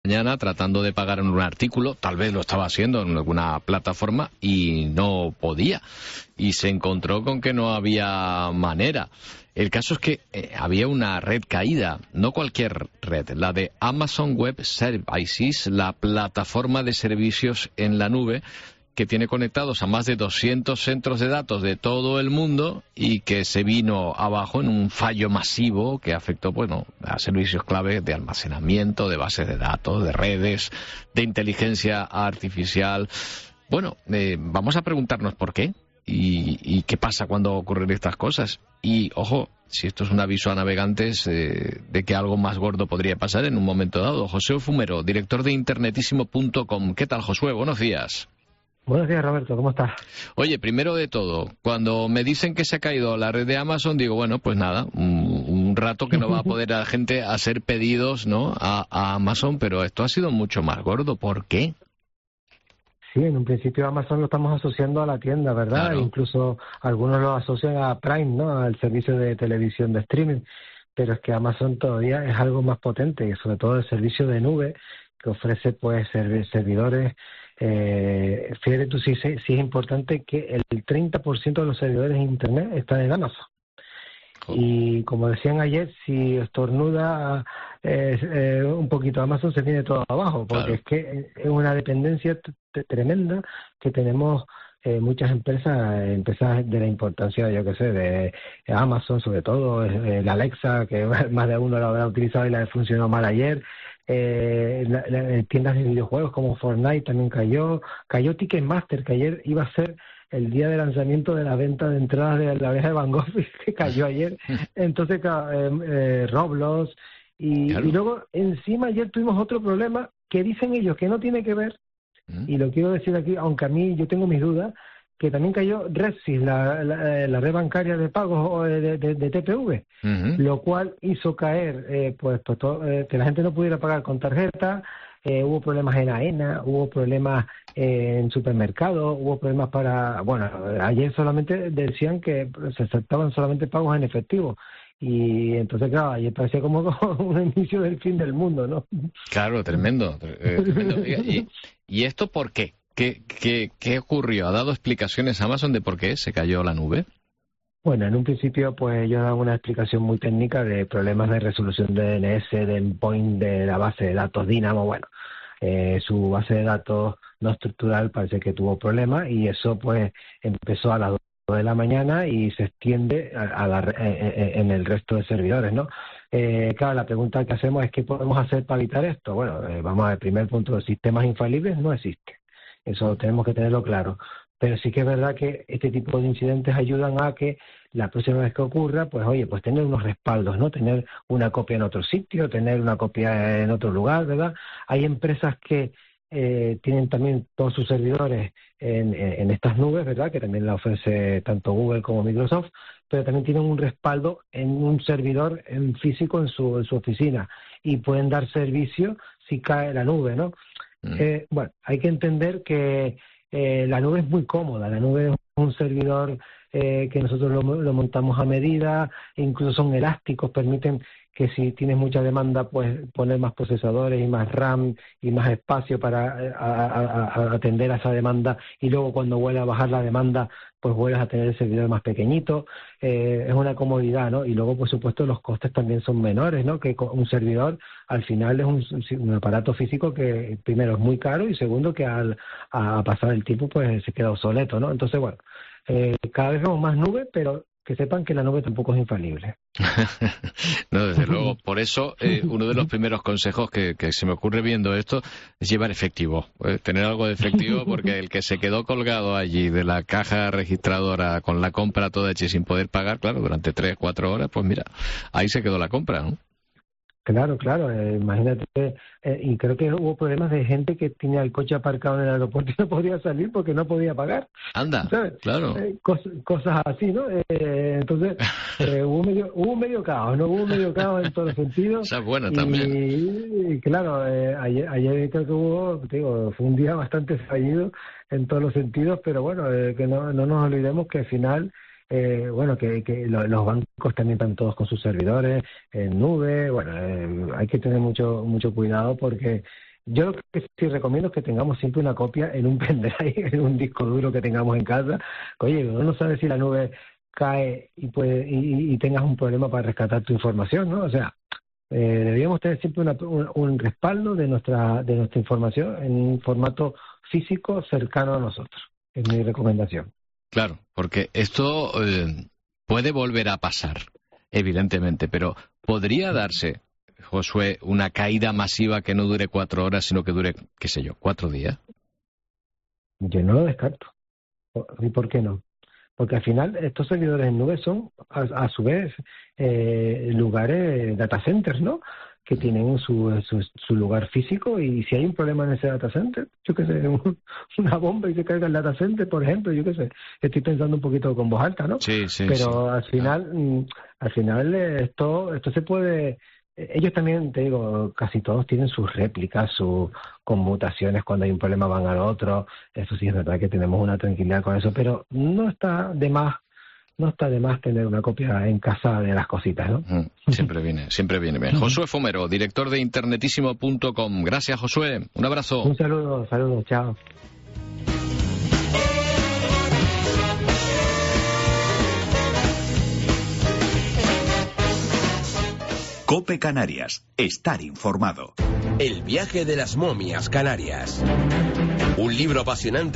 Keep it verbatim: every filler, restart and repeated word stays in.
mañana tratando de pagar en un artículo, tal vez lo estaba haciendo en alguna plataforma y no podía. Y se encontró con que no había manera. El caso es que eh, había una red caída, no cualquier red, la de Amazon Web Services, la plataforma de servicios en la nube, que tiene conectados a más de doscientos centros de datos de todo el mundo y que se vino abajo en un fallo masivo que afectó, bueno, a servicios clave de almacenamiento, de bases de datos, de redes, de inteligencia artificial. Bueno, eh, vamos a preguntarnos por qué y, y qué pasa cuando ocurren estas cosas. Y, ojo, si esto es un aviso a navegantes eh, de que algo más gordo podría pasar en un momento dado. Josué Fumero, director de internetísimo punto com. ¿Qué tal, Josué? Buenos días. Buenos días, Roberto, ¿cómo estás? Oye, primero de todo, cuando me dicen que se ha caído la red de Amazon, digo, bueno, pues nada, un, un rato que no va a poder la gente hacer pedidos, ¿no?, a, a Amazon, pero esto ha sido mucho más gordo. ¿Por qué? Sí, en un principio Amazon lo estamos asociando a la tienda, ¿verdad? Claro. Incluso algunos lo asocian a Prime, ¿no?, al servicio de televisión de streaming, pero es que Amazon todavía es algo más potente, y sobre todo el servicio de nube que ofrece, pues, servidores. Eh, fíjate tú, sí, sí, sí es importante que el treinta por ciento de los servidores de Internet están en Amazon. Oh. Y como decían ayer, si estornuda eh, eh, un poquito Amazon, se tiene todo abajo, porque claro, es que es una dependencia tremenda que tenemos eh, muchas empresas, empresas de la importancia, yo qué sé, de Amazon, sobre todo, eh, la Alexa, que más de uno la habrá utilizado y la funcionó mal ayer. Eh, la, la, tiendas de videojuegos como Fortnite también cayó, cayó Ticketmaster, que ayer iba a ser el día de lanzamiento de la venta de entradas de La Oreja de Van Gogh, que cayó ayer. Entonces, eh, eh, Roblox, y, claro, y luego encima ayer tuvimos otro problema que dicen ellos que no tiene que ver, ¿Mm? y lo quiero decir aquí, aunque a mí yo tengo mis dudas, que también cayó Redsys, la, la, la red bancaria de pagos de, de, de T P V, uh-huh, lo cual hizo caer eh, pues, pues todo, eh, que la gente no pudiera pagar con tarjeta. Eh, hubo problemas en AENA, hubo problemas eh, en supermercados, hubo problemas para... Bueno, ayer solamente decían que se aceptaban solamente pagos en efectivo. Y entonces, claro, ayer parecía como un inicio del fin del mundo, ¿no? Claro, tremendo. Eh, tremendo. ¿Y, ¿Y esto por qué? ¿Qué, qué, ¿Qué ocurrió? ¿Ha dado explicaciones Amazon de por qué se cayó la nube? Bueno, en un principio, pues yo daba una explicación muy técnica de problemas de resolución de D N S, de endpoint de la base de datos Dynamo. Bueno, eh, su base de datos no estructural parece que tuvo problemas y eso, pues, empezó a las dos de la mañana y se extiende a, a la, eh, en el resto de servidores, ¿no? Eh, claro, la pregunta que hacemos es ¿qué podemos hacer para evitar esto? Bueno, eh, vamos al primer punto, de sistemas infalibles no existen. Eso tenemos que tenerlo claro. Pero sí que es verdad que este tipo de incidentes ayudan a que la próxima vez que ocurra, pues oye, pues tener unos respaldos, ¿no? Tener una copia en otro sitio, tener una copia en otro lugar, ¿verdad? Hay empresas que eh, tienen también todos sus servidores en, en, en estas nubes, ¿verdad? Que también la ofrece tanto Google como Microsoft, pero también tienen un respaldo en un servidor en físico en su, en su oficina y pueden dar servicio si cae la nube, ¿no? Mm. Eh, bueno, hay que entender que eh, la nube es muy cómoda, la nube es un servidor eh, que nosotros lo, lo montamos a medida, incluso son elásticos, permiten que si tienes mucha demanda, pues poner más procesadores y más RAM y más espacio para a, a, a atender a esa demanda, y luego cuando vuelva a bajar la demanda, pues vuelves a tener el servidor más pequeñito. Eh, es una comodidad, ¿no? Y luego, por supuesto, los costes también son menores, ¿no? Que un servidor al final es un, un aparato físico que primero es muy caro y segundo que al a pasar el tiempo pues se queda obsoleto, ¿no? Entonces, bueno, eh, cada vez vemos más nubes, pero que sepan que la nube tampoco es infalible. No, desde luego. Por eso, eh, uno de los primeros consejos que, que se me ocurre viendo esto es llevar efectivo. Eh, tener algo de efectivo, porque el que se quedó colgado allí de la caja registradora con la compra toda hecha y sin poder pagar, claro, durante tres, cuatro horas, pues mira, ahí se quedó la compra, ¿no? Claro, claro, eh, imagínate, eh, y creo que hubo problemas de gente que tenía el coche aparcado en el aeropuerto y no podía salir porque no podía pagar. Anda, ¿sabes? Claro. Eh, cos, cosas así, ¿no? Eh, entonces, eh, hubo, medio, hubo medio caos, ¿no? Hubo medio caos en todos los sentidos. Esa es buena y, también. Y claro, eh, ayer, ayer creo que hubo, te digo, fue un día bastante fallido en todos los sentidos, pero bueno, eh, que no, no nos olvidemos que al final... Eh, bueno, que, que lo, los bancos también están todos con sus servidores en nube. Bueno, eh, hay que tener mucho mucho cuidado porque Yo lo que sí recomiendo es que tengamos siempre una copia en un pendrive, en un disco duro que tengamos en casa. Oye, uno no sabe si la nube cae y puede y, y tengas un problema para rescatar tu información, ¿no? O sea, eh, deberíamos tener siempre una, un, un respaldo de nuestra de nuestra información en un formato físico cercano a nosotros. Es mi recomendación. Claro, porque esto eh, puede volver a pasar, evidentemente, pero podría darse, Josué, una caída masiva que no dure cuatro horas, sino que dure, qué sé yo, cuatro días. Yo no lo descarto. ¿Y por qué no? Porque al final estos servidores en nube son, a, a su vez, eh, lugares, data centers, ¿no? Que tienen su, su, su lugar físico, y si hay un problema en ese data center, yo qué sé, un, una bomba y se caiga el data center, por ejemplo, yo qué sé, estoy pensando un poquito con voz alta, ¿no? Sí, sí, Pero sí. al final, mm, al final eh, esto, esto se puede, ellos también, te digo, casi todos tienen sus réplicas, sus conmutaciones, cuando hay un problema van al otro, eso sí es verdad que tenemos una tranquilidad con eso, pero no está de más No está de más tener una copia en casa de las cositas, ¿no? Siempre viene, siempre viene bien. Josué Fomero, director de internetísimo punto com. Gracias, Josué. Un abrazo. Un saludo, saludos, chao. COPE Canarias. Estar informado. El viaje de las momias canarias. Un libro apasionante